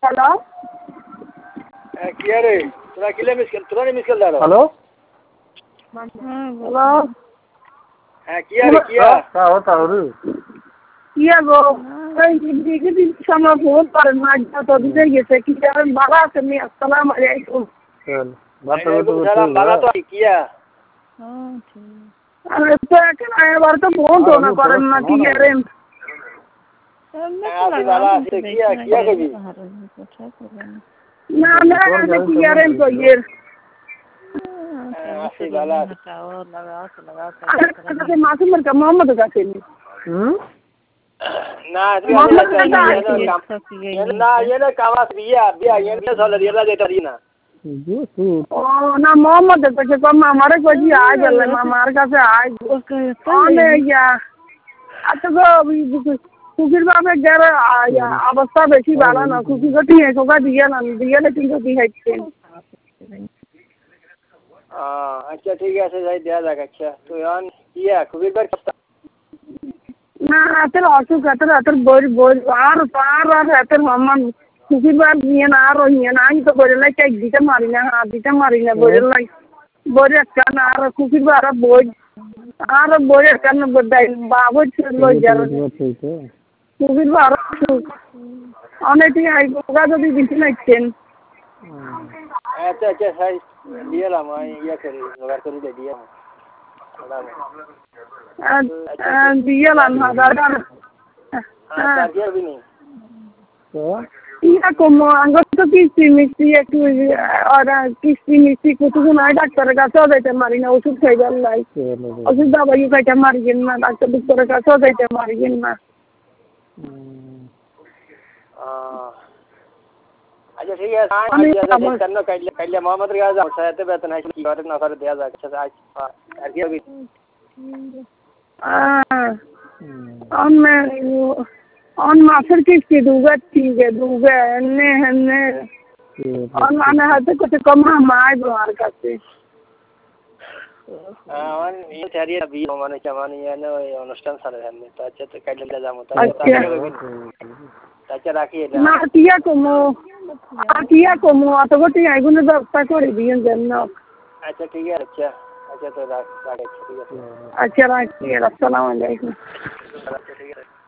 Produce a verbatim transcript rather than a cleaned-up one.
hello কি রে তোরা কিলে মিস কর তোরা মিস কর দাও হ্যালো হ্যালো হ্যাঁ কি রে কি তা হতা রে কি গো এই দিকে দিন সময় ফোন করেন না তো দিতে গেছে কি করেন বাবা আছেন নি আসসালামু আলাইকুম চল বাতা তো সালাম বাবা তো কি হ্যাঁ আরে তো এখন এবার তো ফোন তো না করেন না কি করেন আসি বাবা আসি কি কি কবি না না কি করেন তো ये আসি বাবা আরে মাসুমের কা মোহাম্মদ কাছে নি হুম না না ये ना कावा बिया बिया ये ना साल रियला देता दी ना ও না মোহাম্মদ কাছে কম আমারে কই আ গেল আমার কাছে আই ওকে ইয়া আচ্ছা গো কুকির বাবা গের অবস্থা বেশি ভালো না কুকি গটি কোকা দিয়ে না দিয়ে না কিন্তু দি হচ্ছে আচ্ছা ঠিক আছে যাই দেয়া যাক আচ্ছা তো এখন ইয়া কুকির বার না আতের অসুখ আতের আতের বই বই আর আর আর আতের মাম্মান কুকির বার নিয়ে না আর নিয়ে না আমি তো বলে লাই চাই দিতে মারি না হাত দিতে মারি না বলে লাই বলে একটা না আর কুকির বার বই আর বই একটা না বদাই বাবু ছিল যার কুকির বার অনেকই আই কোকা যদি দিতে নাইছেন আচ্ছা আচ্ছা সাই দিলাম ইয়া করি জোগাড় করে দিয়ে দিলাম দিলাম হাজার হ্যাঁ দিয়ে দিনি তো ইয়া como আঙ্গুর তো কিস্তি মিষ্টি একটু ওরা কিস্তি মিষ্টি কুতুকুন হয় ডাক্তারের কাছেও যাইতে মারি না ওষুধ খাইবার লাই ওষুধ দাবাই খাইতে মারিয়েন না ডাক্তার ডাক্তারের কাছেও যাইতে মারিয়েন না আচ্ছা ঠিক আছে কেন কাইলে কাইলে মোহাম্মদ রিয়াজ সাথে বেতন আছে কি করে না করে দেয়া যাক আচ্ছা আজ আর কি হবে on मैं on माफिर किसकी दूगा ठीक है दूगा ने ने on माने हाथे कुछ कम हम आए बाहर करते on ये तेरी अभी माने जमाने ये ना अनुष्ठान सारे हमने तो अच्छा तो काइले ले जामो तो अच्छा राखिए ना किया como किया como तो गोटी आई गुने व्यवस्था করে দিয়েন জন্য अच्छा ठीक है अच्छा अच्छा तो राख राख ठीक है अच्छा राखिए अस्सलाम वालेकुम अच्छा ठीक है